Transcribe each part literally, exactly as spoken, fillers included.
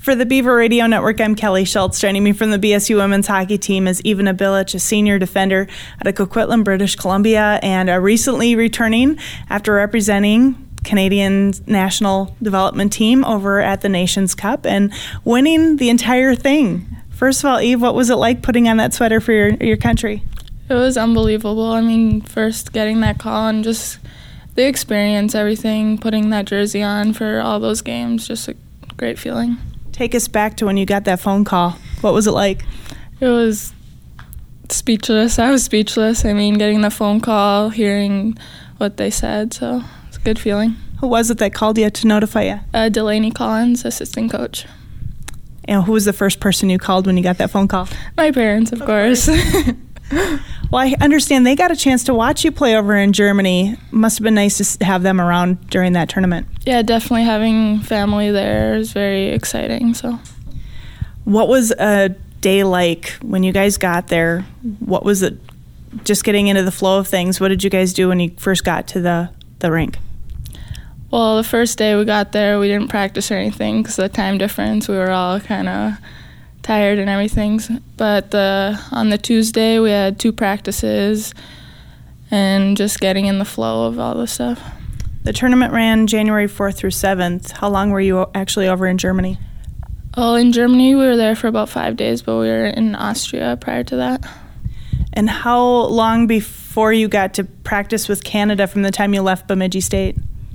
For the Beaver Radio Network, I'm Kelly Schultz. Joining me from the B S U women's hockey team is Ivana Bilic, a senior defender out of Coquitlam, British Columbia, and uh, recently returning after representing Canadian national development team over at the Nations Cup and winning the entire thing. First of all, Eve, what was it like putting on that sweater for your, your country? It was unbelievable. I mean, first getting that call and just the experience, everything, putting that jersey on for all those games, just a great feeling. Take us back to when you got that phone call. What was it like? It was speechless. I was speechless. I mean, getting the phone call, hearing what they said, so it's a good feeling. Who was it that called you to notify you? Uh, Delaney Collins, assistant coach. And who was the first person you called when you got that phone call? My parents, of, of course. course. Well, I understand they got a chance to watch you play over in Germany. Must have been nice to have them around during that tournament. Yeah, definitely having family there is very exciting. So, what was a day like when you guys got there? What was it, just getting into the flow of things? What did you guys do when you first got to the, the rink? Well, the first day we got there, we didn't practice or anything because of the time difference. We were all kind of tired and everything, but the, on the Tuesday we had two practices and just getting in the flow of all the stuff. The tournament ran January fourth through seventh. How long were you actually over in Germany? Oh, in Germany we were there for about five days, but we were in Austria prior to that. And how long before you got to practice with Canada from the time you left Bemidji State?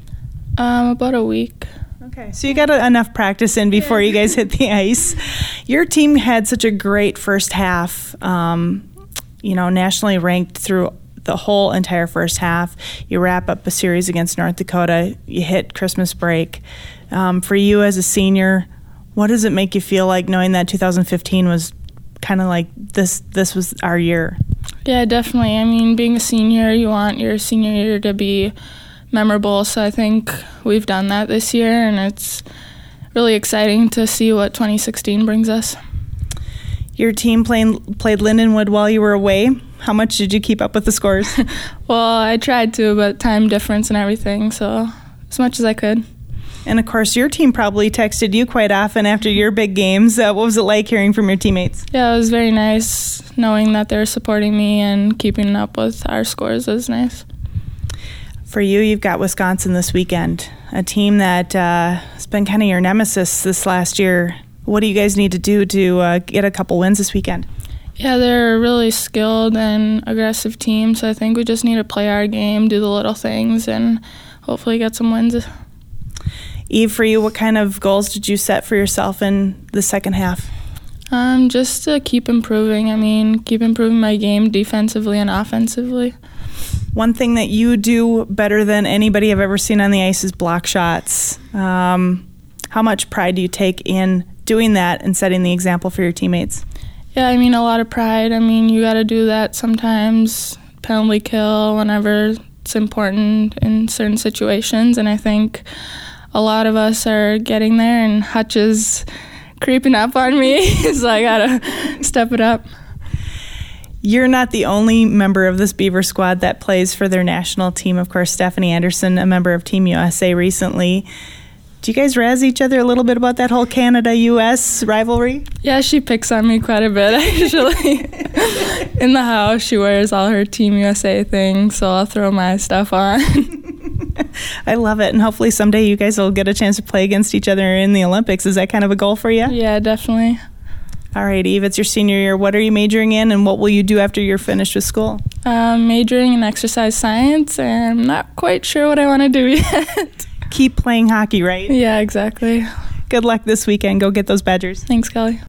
Um, about a week. Okay, so you got a, enough practice in before you guys hit the ice. Your team had such a great first half, um, you know, nationally ranked through the whole entire first half. You wrap up a series against North Dakota. You hit Christmas break. Um, for you as a senior, what does it make you feel like knowing that two thousand fifteen was kind of like this, this was our year? Yeah, definitely. I mean, being a senior, you want your senior year to be memorable, so I think we've done that this year, and it's really exciting to see what twenty sixteen brings us. Your team playing, played Lindenwood while you were away. How much did you keep up with the scores? Well, I tried to, but time difference and everything, so as much as I could. And of course, your team probably texted you quite often after your big games. Uh, what was it like hearing from your teammates? Yeah, it was very nice knowing that they were supporting me, and keeping up with our scores was nice. For you, you've got Wisconsin this weekend, a team that uh, has been kind of your nemesis this last year. What do you guys need to do to uh, get a couple wins this weekend? Yeah, they're a really skilled and aggressive team, so I think we just need to play our game, do the little things, and hopefully get some wins. Eve, for you, what kind of goals did you set for yourself in the second half? Um, just to keep improving. I mean, keep improving my game defensively and offensively. One thing that you do better than anybody I've ever seen on the ice is block shots. Um, how much pride do you take in doing that and setting the example for your teammates? Yeah, I mean, a lot of pride. I mean, you got to do that sometimes, penalty kill, whenever it's important in certain situations, and I think a lot of us are getting there, and Hutch is creeping up on me, so I got to step it up. You're not the only member of this Beaver squad that plays for their national team. Of course, Stephanie Anderson, a member of Team U S A recently. Do you guys razz each other a little bit about that whole Canada U S rivalry? Yeah, she picks on me quite a bit, actually. In the house, she wears all her Team U S A things, so I'll throw my stuff on. I love it, and hopefully someday you guys will get a chance to play against each other in the Olympics. Is that kind of a goal for you? Yeah, definitely. All right, Eve, it's your senior year. What are you majoring in, and what will you do after you're finished with school? Um, majoring in exercise science, and I'm not quite sure what I want to do yet. Keep playing hockey, right? Yeah, exactly. Good luck this weekend. Go get those Badgers. Thanks, Kelly.